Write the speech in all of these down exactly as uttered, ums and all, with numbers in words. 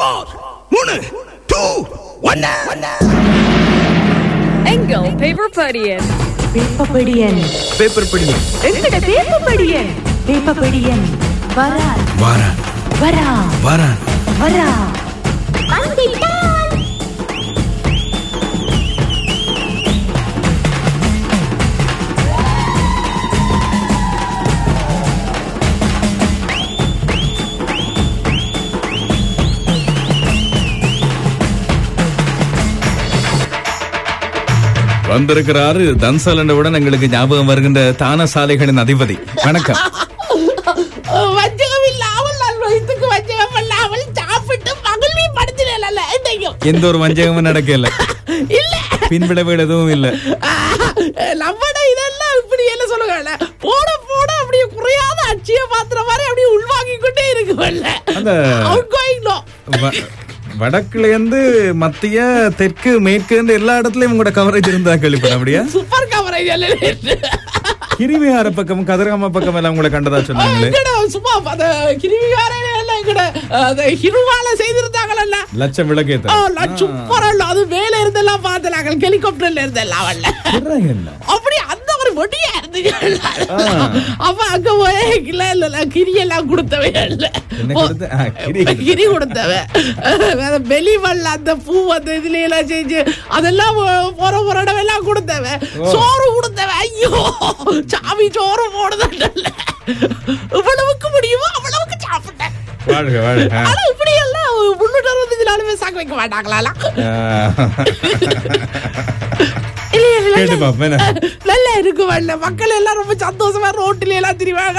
four, மூணு, two, one. எங்கள் paper படியன் பேப்பர் படியன் பேப்பர் படியன் எங்கட பேப்பர் படியன் பேப்பர் படியன் வரா வாரா வரா வாரா வரா வந்திருக்கிறாரு தன்சாலண்டவுடன் எங்களுக்கு ஞாபகம் வருகின்ற தான சாலைகளின் அதிபதி. வணக்கம். எந்த ஒரு வஞ்சகமும் நடக்கல, பின்விளைவுகள் எதுவும் இல்ல. இதெல்லாம் இப்படி என்ன சொல்லுங்க, போட போட அப்படியே குறையாத அட்சிய பாத்திர மாதிரி அப்படியே உள்வாங்கி கொண்டே இருக்கு. வடக்குல இருந்து மத்திய தெற்கு மேற்கு எல்லா இடத்துலயும் உங்களோட கவரேஜ் இருந்தா கேள்விப்பட அப்படியா? Super coverage. கிரிவிகார பக்கம் கதிரகாம பக்கம் எல்லாம் உங்களை கண்டதா சொன்னாங்களே. சும்மா கிரிவிகார செய்திருந்தாங்கல்ல, லட்சம் விளக்கேத்த சூப்பரா அது மேல இருந்தெல்லாம் பார்த்தலாங்க, ஹெலிகாப்டர்ல இருந்தெல்லாம் அப்படி அந்த ஒரு வெடியா இருந்துச்சு. அப்ப அங்க போய் கிரியெல்லாம் கொடுத்தவே இல்ல, கிரி கொடுத்தவ வெளிவல்ல அந்த பூ அந்த இதுல எல்லாம் செஞ்சு அதெல்லாம் போற போற இடம் எல்லாம் கொடுத்தவ, சோறு கொடுத்தவ. ஐயோ சாமி சோறு போடுதல்ல, இவ்வளவுக்கு முடியுமோ அவ்வளவுக்கு சாப்பிட்டேன். ஆனா இப்படி எல்லாம் முன்னூற்றி அறுபத்தஞ்சு நாளுமே சாக்க வைக்க மாட்டாங்களா? நல்லா இருக்கு. மக்கள் எல்லாம் ரொம்ப சந்தோஷமா ரோட்டில எல்லாம் திரிவாங்க,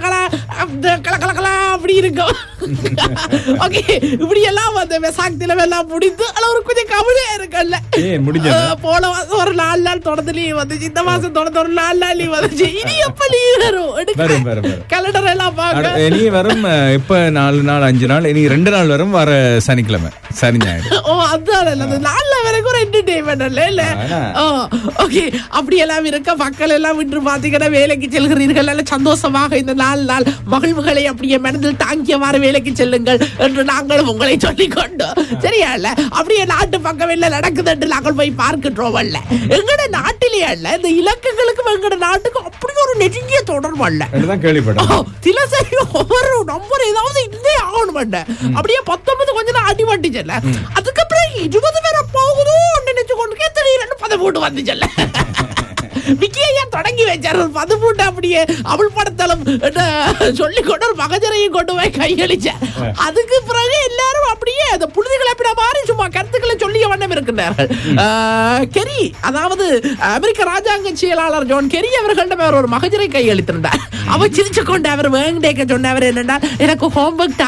அப்படி இருக்கும். ஓகே, இப்படி எல்லாம் வந்து வெசாக்தில எல்லாம் முடிந்து ஒரு கொஞ்சம் கவலையா இருக்குல்ல. போன மாசம் ஒரு நாலு நாள் தொடர்ந்து லீவ் வந்துச்சு, இந்த மாசம் தொடர்ந்து ஒரு நாலு நாள் லீவ் வந்துச்சு. இனி எப்ப லீவ் வரும்? கேலண்டர் எல்லாம் பாக்க இனி வரும். இப்ப நாலு நாள் அஞ்சு நாள், இனி ரெண்டு நாள் வரும், வர சனிக்கிழமை சனி ஞாயிறு. ஓ அதான் நாள்ல வரைக்கும் ஒரு என்டர்டெயின்மெண்ட் இல்ல இல்ல. ஓகே, அப்படி எல்லாம் இருக்க மக்கள் எல்லாம் விட்டு பாத்தீங்கன்னா வேலைக்கு செல்கிறீர்கள், சந்தோஷமாக இந்த நாலு நாள் மகிழ்வுகளை அப்படியே மனதில் தாங்கியவாறு வேலைக்கு செல்லுங்கள் என்று நாங்களும் உங்களை சொல்லிக் கொண்டோம். சரியா இல்ல? அப்படியே நாட்டு பக்கம் எல்லாம் நடக்குது என்று நாங்கள் போய் பார்க்கின்றோம். அல்ல எங்கட நாட்டிலே அல்ல, இந்த இலக்குகளுக்கும் எங்கட நாட்டுக்கும் அப்படி ஒரு நெருங்கிய தொடர்பு அல்ல. தினசரி ஒவ்வொரு நம்பர் ஏதாவது இருந்தே ஆகணும். அப்படியே பத்தொன்பது கொஞ்ச நாள் அடி வண்டிச்சல்ல, அதுக்கப்புறம் இருபது பேரை போகுதோ நினைச்சு கொண்டு திடீர்னு பத போட்டு வந்துச்சல்ல. விக்கியா தொடங்கி வச்சாரு பது போட்டு அப்படியே அவள் படத்தளம் சொல்லி கொண்டு ஒரு மகஜரையும் கொண்டு போய் கையளிச்ச. அதுக்கு பிறகு எல்லாரும் அப்படியே அந்த புழுதிகளை பிட மாதிரி சும்மா கருத்துக்களை சொல்லிய வண்ணம் இருக்கின்றார்கள். கெரி, அதாவது அமெரிக்க ராஜாங்க செயலாளர் ஜான் கெரி அவர்களிடம் ஒரு மகஜரை கையளித்திருந்தார். அவர் சிரிச்சு கொண்டு அவர் வேண்டேக்க சொன்னவர் என்னன்னா, எனக்கு ஹோம்ஒர்க்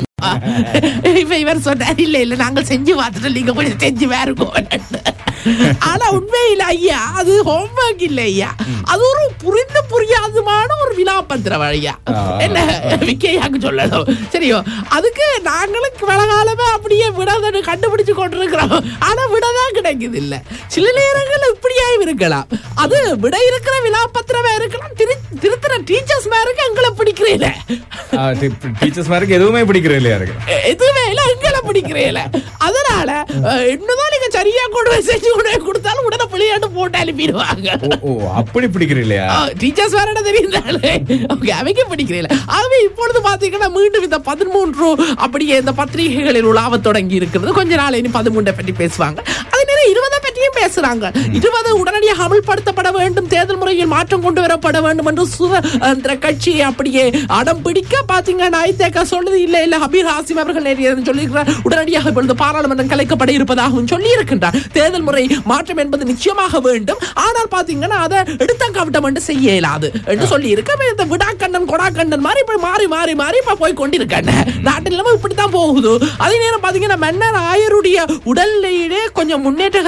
இவர் சொன்னார், இல்ல இல்ல நாங்கள் செஞ்சு பார்த்துட்டு நீங்க கொஞ்சம் செஞ்சு வேறுக்கும். ஆனா உண்மையில ஐயா அது ஹோம்ஒர்க் இல்ல ஐயா, அது ஒரு புரிந்து புரியாதுமான ஒரு வினாபத்திர வழியா என்ன விக்கையாக்கு சொல்லணும். சரியோ, அதுக்கு நாங்களுக்கு வளகாலமே அப்படியே விடதன்னு கண்டுபிடிச்சு கொண்டிருக்கிறோம். ஆனா விடதான் கிடைக்குது இல்ல. சில நேரங்கள் இப்படியாயும் இருக்கலாம், அது விட இருக்கிற வினாபத்திரமா இருக்கலாம், திருத்துற டீச்சர்ஸ் மாருக்கு எங்களை பிடிக்கிறீல, டீச்சர்ஸ் மாருக்கு எதுவுமே பிடிக்கிறீங்க, எதுவுமே இல்ல எங்களை பிடிக்கிறீல. அதனால என்னதான் நீங்க சரியா கொண்டு போய் செஞ்சு கொடுத்தாலும் உடனே பிள்ளையாட்டு போட்டு அனுப்பிடுவாங்க. அப்படி பிடிக்கிறீங்களா? டீச்சர்ஸ் வேற தெரியுதாலே, அவங்க பிடிக்கிறீங்களா? ஆகவே இப்பொழுது பாத்தீங்கன்னா மீண்டும் இந்த பதிமூன்று அப்படியே இந்த பத்திரிகைகளில் உலாவ தொடங்கி இருக்கிறது. கொஞ்ச நாள் இனி பதிமூன்றை பற்றி பேசுவாங்க, அதே நேரம் இருபதை பற்றியும் பேசுறாங்க. இருபது உடனடியாக அமல்படுத்தப்பட வேண்டும், தேர்தல் முறையில் மாற்றம் கொண்டு வரப்பட வேண்டும் என்று சுதந்திர கட்சி அப்படியே அடம் பிடிக்க பாத்தீங்கன்னா ஐதேக சொல்லுது இல்ல இல்ல ஹபீர் ஹாசிம் அவர்கள் சொல்லியிருக்கிறார், உடனடியாக இப்பொழுது பாராளுமன்றம் கலைக்கப்பட இருப்பதாகவும் சொல்லி இருக்கின்றார். தேர்தல் முறை மாற்றம் என்பது நிச்சயமாக வேண்டும், ஆனால் பாத்தீங்கன்னா அதை எடுத்தங்கவிட்டம் என்று செய்ய இயலாது என்று சொல்லி இருக்க. இந்த விடாக்கண்ணன் கொடாக்கண்ணன் மாதிரி இப்ப மாறி மாறி மாறி இப்ப போய் கொண்டிருக்காங்க. நாட்டில் இப்படித்தான் போகுது. அதே நேரம் பாத்தீங்கன்னா மன்னர் ஆயருடைய உடல்நிலையிலே கொஞ்சம் முன்னேற்றகரமான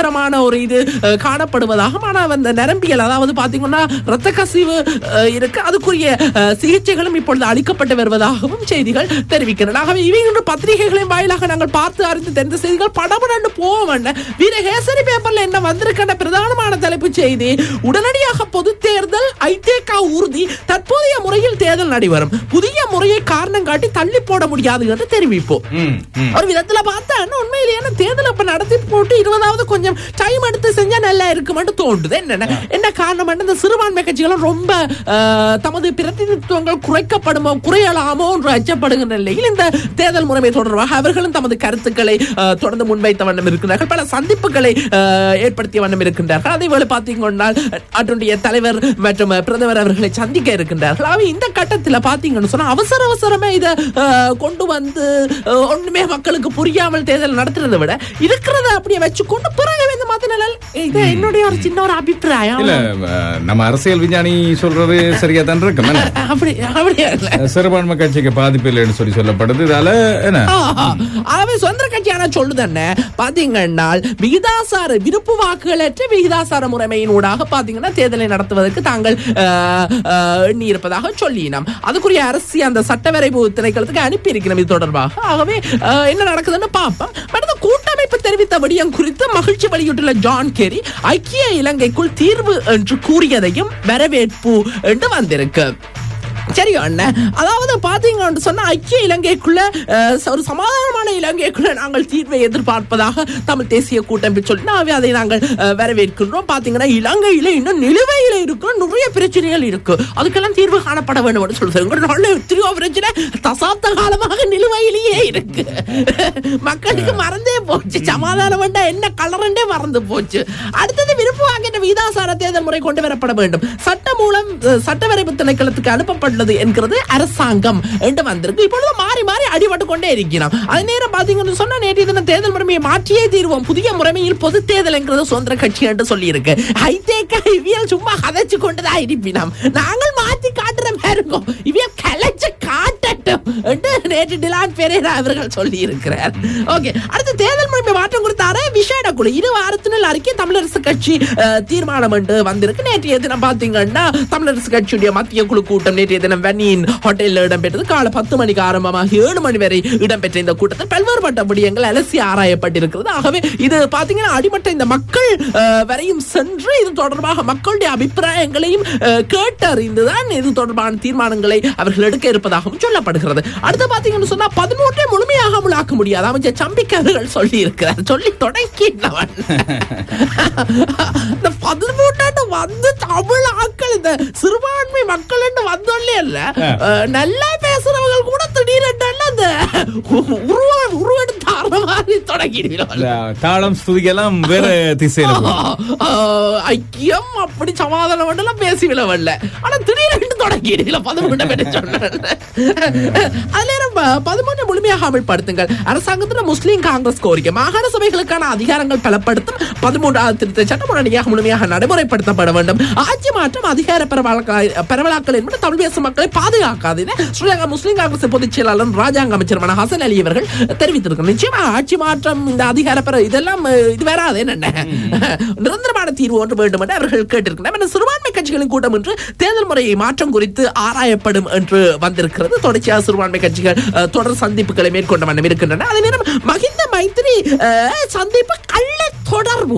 ஒரு இது காணப்படுவதாக. ஆனால் அந்த நரம்பியல் அதாவது பாத்தீங்கன்னா ரத்த கசிவு இருக்கு, அதுக்குரிய சிகிச்சைகளும் இப்பொழுது அளிக்கப்பட்டு வருவதாகவும் செய்திகள் தெரிவிக்கின்றன. ஆகவே இவங்க பத்திரிகைகளின் வாயிலாக நாங்கள் பார்த்து அறிந்து தெரிந்த செய்திகள் படபடன்னு போவன. வீரகேசரி பேப்பர்ல என்ன வந்திருக்கின்ற பிரதானமான தலைப்பு செய்தி, உடனடியாக பொது தேர்தல் ஐதேக உறுதி, தற்போதைய முறையில் தேர்தல் நடைபெறும், புதிய முறையை காரணம் காட்டி தள்ளி போட முடியாது என்று தெரிவிப்போம். ஒரு விதத்துல பார்த்தா உண்மையிலேயே தேர்தல் அப்ப நடத்தி போட்டு இருபதாவது கொஞ்சம் டைம் எடுத்து செஞ்சா நல்லா இருக்குமென்று தோன்றுது. என்ன என்ன காரணம், இந்த சிறுபான்மை கட்சிகளும் ரொம்ப தமது பிரதிநிதித்துவங்கள் குறைக்கப்படுமோ குறையலாமோ என்று அச்சப்படுகின்ற நிலையில் இந்த தேர்தல் முறைமை தொடர்பாக அவர்களும் தமது கருத்துக்களை தொடர்ந்து முன்வைத்த வண்ணம் இருக்கிறார்கள். பல சந்திப்புகளை ஏற்படுத்திய வண்ணம் இருக்கின்றார்கள். அதே போல பார்த்தீங்கன்னா அதனுடைய தலைவர் மற்றும் பிரதமர் அவர்களை சந்திக்க இருக்கின்றார்கள். அவை இந்த கட்டத்தில் பார்த்தீங்கன்னு சொன்னா அவசர அவசரமே இதை கொண்டு வந்து ஒண்ணுமே மக்களுக்கு புரியாமல் தேர்தல் நடத்துறதை விட இருக்கிறத அப்படியே வச்சுக்கொண்டு பிறகு இந்த மாதிரி இது என்னுடைய ஒரு சின்ன ஒரு அபிப்பிராயம். நம்ம அரசியல் விஞ்ஞானி சொல்றது சரியா தான் இருக்கு. அப்படி அப்படியே சிறுபான்மை கட்சிக்கு பாதிப்பு இல்லைன்னு சொல்லி சொல்லப்படுது. சொந்த கட்சியான சொல்லுதன்ன பாத்தீங்கன்னா விகிதாசார விருப்பு வாக்குகளற்ற விகிதாசார முறைமையின் ஊடாக பாத்தீங்கன்னா தேர்தலை நடத்துவதற்கு தாங்கள் எண்ணி இருப்பதாக சொல்லினோம். அதுக்குரிய அரசு அந்த சட்டவரைவு திணைக்களத்துக்கு அனுப்பி இருக்கிறோம் இது தொடர்பாக. ஆகவே என்ன நடக்குதுன்னு பார்ப்போம். கூட்டமைப்பு தெரிவித்த விடயம் குறித்து மகிழ்ச்சி வெளியிட்டுள்ள ஜான் கெரி ஐக்கிய இலங்கைக்குள் தீர்வு என்று கூறியதையும் வரவேற்பு என்று வந்திருக்கு. சரி அண்ணன், அதாவது பாத்தீங்கன்னு சொன்னா ஐக்கிய இலங்கைக்குள்ள ஒரு சமாதானமான இலங்கைக்குள்ள நாங்கள் தீர்வை எதிர்பார்ப்பதாக தமிழ் தேசிய கூட்டமைப்பு சொல்லினா அதை நாங்கள் வரவேற்கின்றோம். பாத்தீங்கன்னா இலங்கையில இன்னும் நிலுவையில இருக்கிற நிறைய பிரச்சனைகள் இருக்கு, அதுக்கெல்லாம் தீர்வு காணப்பட வேண்டும் சொல்றாங்க. எத்தனையோ பிரச்சனை தசாப்த காலமாக நிலுவையிலேயே இருக்கு, மக்களுக்கு மறந்தே போச்சு. சமாதானம் வேண்டா என்ன கலரண்டே மறந்து போச்சு. அடுத்தது விருப்பு வாங்கின விகிதாசார தேர்தல் முறை கொண்டு வரப்பட வேண்டும், சட்ட மூலம் சட்டவரைவு திணைக்களத்துக்கு அனுப்பப்பட்ட என்கிறது அரசாங்கம் என்று வந்திருக்கு. இப்பொழுது மாறி மாறி அடிபட்டு கொண்டே இருக்கிறோம். அதே நேரம் பாத்தீங்கன்னு சொன்னா நேற்றைய தினம் தேர்தல் முறைமையை மாற்றியே தீர்வோம், புதிய முறைமையில் பொது தேர்தல் என்கிறது சுதந்திர கட்சி என்று சொல்லி இருக்கு. ஐதேக இவியல் சும்மா கதைச்சு கொண்டுதான் இருப்பினோம், நாங்கள் மாற்றி காட்டுற மாதிரி இருக்கும், இவியல் கலைச்சு காட்டட்டும் என்று நேற்று டிலான் பெரேரா அவர்கள் சொல்லி இருக்கிறார். ஓகே, அடுத்து தேர்தல் முறைமை மாற்றம் குறித்தார விசேட குழு இரு வாரத்தினால் அறிக்கை தமிழரசு கட்சி தீர்மானம் என்று வந்திருக்கு. நேற்றைய தினம் பாத்தீங்கன்னா தமிழரசு கட்சியுடைய மத்திய குழு கூட்டம் நேற்றைய தினம் வெனின் ஹோட்டலில் இடம்பெற்றது. காலை பத்து மணிக்கு ஆரம்பமாக ஏழு மணி வரை இடம்பெற்ற இந்த கூட்டத்தில் பல்வேறுபட்ட விடயங்கள் அலசி ஆராயப்பட்டிருக்கிறது. ஆகவே இது பாத்தீங்கன்னா அடிமட்ட இந்த மக்கள் வரையும் சென்று இது தொடர்பாக மக்களுடைய அபிப்பிராயங்களையும் கேட்டறிந்துதான் இது தொடர்பான தீர்மானங்களை அவர்கள் எடுக்க இருப்பதாகவும் சொல்லப்படுகிறது. அடுத்து பாத்தீங்கன்னு சொன்னா பதிமூன்றை முழுமையாக அமலாக்க முடியாது அமைச்சர் சம்பிக்கர்கள் சொல்லி இருக்கிறார். சொல்லி தொடங்கினவன் இந்த பதிமூன்று வந்து தமிழ் ஆக்கள் இந்த சிறுபான்மை மக்கள் வந்தோல்ல இல்ல நல்லா பேசுறவங்க கூட திடீரென்று அந்த உருவெடுத்து ஆற மாதிரி தொடங்கிடுவீங்க. தாளம் ஸ்துதிக்கெல்லாம் வேற திசையில ஐக்கியம் அப்படி சமாதானம் எல்லாம் பேசிவிடவில்ல, ஆனா திடீரென்று தொடங்கிடுவீங்க பதிமூன்று பேர் சொன்ன. அதுல பதிமூன்று முழுமையாக அமல்படுத்துங்கள். அரசாங்கத்தில் முஸ்லீம் காங்கிரஸ் கோரிக்கை மாகாண சபைகளுக்கான அதிகாரங்கள் பலப்படுத்தும் பதிமூன்றாவது திருத்த சட்டம் உடனடியாக முழுமையாக நடைமுறைப்படுத்தப்பட வேண்டும். ஆட்சி மாற்றம் அதிகார பரவலாக்கல் என்பது தமிழ் பேசும் மக்களை பாதுகாக்காது என ஸ்ரீலங்கா முஸ்லீம் காங்கிரஸ் பொதுச் செயலாளர் ராஜாங்க அமைச்சர் ஹசன் அலி அவர்கள் தெரிவித்திருக்கிறார். நிச்சயமா ஆட்சி மாற்றம் இந்த அதிகார இதெல்லாம் இது வராது என்ன நிரந்தரமான தீர்வு ஒன்று வேண்டும் என்று அவர்கள் கேட்டிருக்கிறார். சிறுபான்மை கட்சிகளின் கூட்டம் என்று தேர்தல் முறையை மாற்றம் குறித்து ஆராயப்படும் என்று வந்திருக்கிறது. தொடர்ச்சியாக சிறுபான்மை கட்சிகள் தொடர் சந்திப்புகளை மேற்கொண்ட வண்ணம் இருக்கின்றன. அதே நேரம் மஹிந்த மைத்திரி சந்திப்பு கள்ள தொடர்பு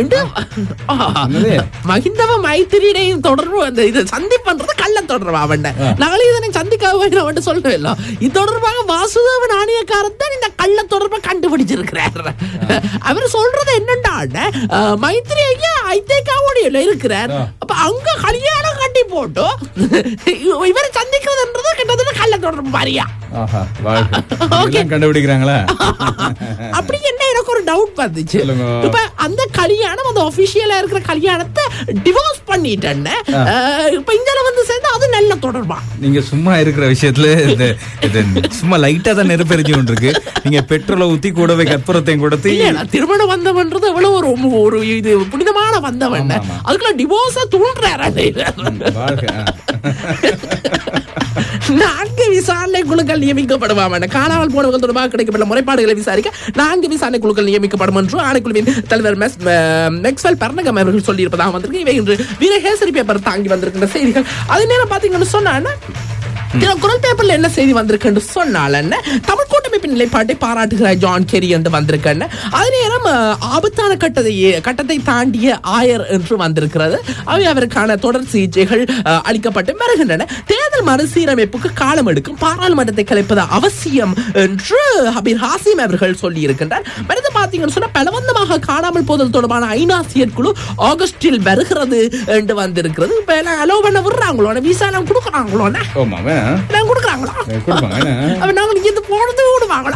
மஹிந்தவ மைத்திரியுடையும் தொடர்பு அந்த இது சந்திப்புன்றது கள்ள தொடர்பு அவன் நாளை இதனை சந்திக்க சொல்லவே இல்லை. இது தொடர்பாக வாசுதேவ நாணயக்காரத்தான் இந்த கள்ள தொடர்பை கண்டுபிடிச்சிருக்கிறார். அவர் சொல்றது என்னன்னா மைத்திரி ஐயா ஐதேகாவோட இருக்கிறார், அப்ப அங்க கல்யாணம் கட்டி போட்டு இவரை சந்திக்கிறதுன்றது கிட்டத்தட்ட கள்ள தொடர்பு பாரியா கண்டுபிடிக்கிறாங்களா அப்படி என்ன எனக்கு ஒரு டவுட் வந்துச்சு. இப்ப அந்த கல்யாணம் அந்த ஆபீஷியலா இருக்கிற கல்யாணத்தை டிவோர்ஸ் பண்ணிட்டேன், இப்ப இங்க வந்து சேர்ந்து அது நல்ல தொடர்பா. நீங்க சும்மா இருக்கிற விஷயத்துல சும்மா லைட்டா தான் நெருப்பெரிஞ்சு கொண்டு இருக்கு. நீங்க பெட்ரோலை ஊத்தி கூடவே கற்பூரத்தையும் கொடுத்து திருமணம் வந்தவன்றது எவ்வளவு ஒரு ஒரு இது புனிதமான வந்தவன், அதுக்குள்ள டிவோர்ஸ தூண்டுறாரு. நான்கு விசாரணை குழுக்கள் நியமிக்கப்படுவாம். காணாமல் போனவர்கள் தொடர்பாக கிடைக்கப்பட்ட முறைப்பாடுகளை விசாரிக்க நான்கு விசாரணை குழுக்கள் நியமிக்கப்படும் என்று ஆணைக்குழுவின் தலைவர் மெக்ஸ்வெல் பர்னகம் அவர்கள் சொல்லியிருப்பதாக வந்திருக்கு. இவை இன்று வீரகேசரி பேப்பர் தாங்கி வந்திருக்கின்ற செய்திகள். அதே நேரம் பாத்தீங்கன்னு சொன்னா குரல் பேப்பர்ல என்ன செய்தி வந்திருக்கு சொன்னால தமிழ் கூட்டமைப்பின் நிலைப்பாட்டை பாராட்டுகிறார் ஜான் கெரி என்று வந்திருக்க. அதே நேரம் ஆபத்தான கட்டத்தை கட்டத்தை தாண்டிய ஆயர் என்று வந்திருக்கிறது. அவை அவருக்கான தொடர் சிகிச்சைகள் அளிக்கப்பட்டு வருகின்றன. தேர்தல் மறுசீரமைப்புக்கு காலம் எடுக்கும், பாராளுமன்றத்தை கலைப்பது அவசியம் என்று ஹபீர் ஹாசிம் அவர்கள் சொல்லி இருக்கின்றார். அடுத்து பாத்தீங்கன்னு சொன்னா பலவந்தமாக காணாமல் போதல் தொடர்பான ஐநா செயற்குழு ஆகஸ்டில் வருகிறது என்று வந்திருக்கிறது. அலோ பண்ண விடுறாங்களோ, விசா எல்லாம் கொடுக்குறாங்களோ, கொடுக்குறாங்களா, நாங்க இங்க போனது விடுவாங்களா?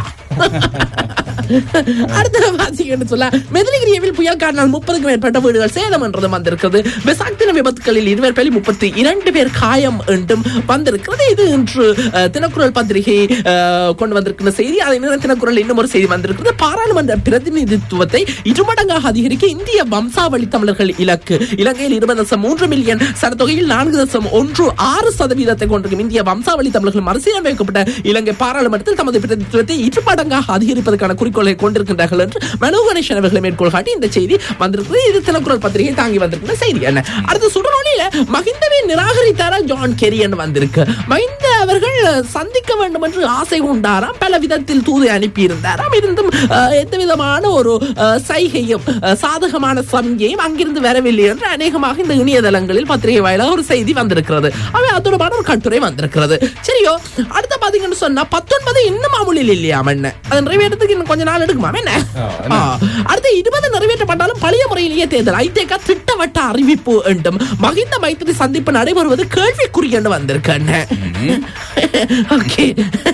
அடுத்த பாத்தீங்கன்னு சொல்ல மெதினிகிரியில் புயல் காரணம் முப்பதுக்கும் மேற்பட்ட வீடுகள் சேதம் என்றும் வந்திருக்கிறது. விசாக்தின விபத்துகளில் இருவர் பேர் முப்பத்தி இரண்டு பேர் காயம் என்றும் வந்திருக்கிறது. இது இன்று தினக்குரல் பத்திரிகை கொண்டு வந்திருக்கிற செய்தி. அதே நேரம் தினக்குரல் இன்னும் ஒரு செய்தி வந்திருக்கிறது. பாராளுமன்ற பிரதிநிதித்துவத்தை இருமடங்காக அதிகரிக்க இந்திய வம்சாவளி தமிழர்கள் இலக்கு. இலங்கையில் இருபது தசம் மூன்று மில்லியன் சனத்தொகையில் நான்கு தசம் ஒன்று ஆறு சதவீதத்தை கொண்டிருக்கும் இந்திய வம்சாவளி தமிழர்கள் மறுசீரமைக்கப்பட்ட இலங்கை பாராளுமன்றத்தில் தமது பிரதிநிதித்துவத்தை இருமடங்காக அதிகரிப்பதற்கான குறிக்கோளை கொண்டிருக்கின்றார்கள் என்று மனோ கணேசன் அவர்களை மேற்கோள் காட்டி இந்த செய்தி வந்திருக்கிறது. இது தினக்குரல் பத்திரிகை தாங்கி வந்திருக்கிற செய்தி. என்ன அடுத்து சுடரொலியில மஹிந்தவை நிராகரித்தாரா ஜான் கெரி என்று வந்திருக்கு. மஹிந்த அவர்கள் சந்திக்க வேண்டும் என்று ஆசை கொண்டாராம், பல விதத்தில் தூதை அனுப்பியிருந்தாராம். இருந்தும் எந்த விதமான ஒரு சைகையும் சாதகமான சமிகையும் அங்கிருந்து வரவில்லை என்று அநேகமாக இந்த இணையதளங்களில் பத்திரிகை வாயிலாக ஒரு செய்தி வந்திருக்கிறது. அவை அதோட ஒரு கட்டுரை வந்திருக்கிறது. சரியோ, அடுத்த பாத்தீங்கன்னு சொன்னா பத்தொன்பது இன்னும் அமுலில் இல்லையா மண்ண அது நிறைவேற்றத்துக்கு இன்னும் கொஞ்ச நாள் எடுக்குமா என்ன? அடுத்த இருபது நிறைவேற்றப்பட்டாலும் பழைய முறையிலேயே தேர்தல் ஐதேக திட்டவட்ட அறிவிப்பு என்றும் மஹிந்த மைத்திரி சந்திப்பு நடைபெறுவது கேள்விக்குறி என்று வந்திருக்கேன். ஓகே,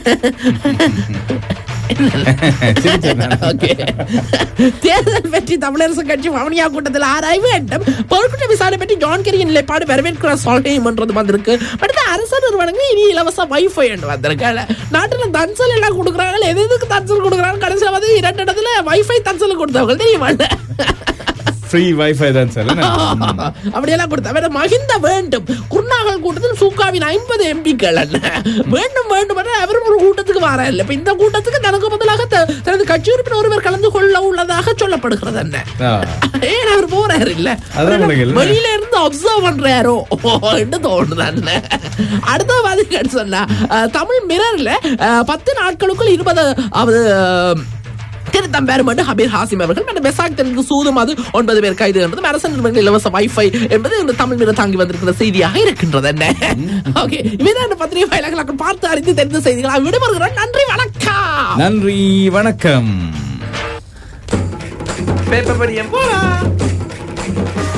தேர்தல் வெற்றி தமிழரசு கட்சி வவுனியா கூட்டத்தில் ஆராய்வு என்றும் பொருட்குற்ற விசாரணை பற்றி ஜான் கெரியின் நிலைப்பாடு வரவேற்கிற சொல்லையும் என்றது வந்திருக்கு. அடுத்த அரசு நிறுவனங்கள் இனி இலவச வைஃபை என்று வந்திருக்காங்க. நாட்டுல தன்சல் எல்லாம் கொடுக்குறாங்க, எது எதுக்கு தன்சல் கொடுக்குறாங்க, கடைசியில் வந்து இரண்டு இடத்துல வைஃபை தன்சல் கொடுத்தவங்க தெரியுமா? ஃப்ரீ வைஃபை தான் சார். அப்படியெல்லாம் கொடுத்தா மஹிந்த வேண்டும். குருநாகல் கூட்டத்தில் சூகாவின் ஐம்பது எம்பிக்கள் வேண்டும் வேண்டும் அவரும் ஒரு கூட்டத்துக்கு வர இல்லை. இப்ப இந்த கூட்டத்துக்கு தனக்கு பதிலாக தனது கட்சி உறுப்பினர் ஒருவர் கலந்து கொள்ள உள்ளதாக சொல்லப்படுகிறது. என்ன ஏன் அவர் போறாரு இல்ல, வெளியில இருந்து அப்சர்வ் பண்றாரோ என்று தோணுது. அடுத்த மாதிரி சொன்னா தமிழ் மிரர்ல பத்து நாட்களுக்குள் இருபது திருத்தம் பெறும் என்று ஹபீர் ஹாசிம் அவர்கள் பெசாக்திற்கு சூதும் அது ஒன்பது பேர் கைது என்றதும் அரசு நிறுவனங்கள் இலவச வைஃபை என்பது இந்த தமிழ் மீது தாங்கி வந்திருக்கிற செய்தியாக இருக்கின்றது. என்ன ஓகே, இவைதான் பத்திரிகை வாயிலாக பார்த்து அறிந்து தெரிந்த செய்திகள். விடுபடுகிறோம். நன்றி, வணக்கம். நன்றி, வணக்கம். பேப்பர் படியம் போலாம்.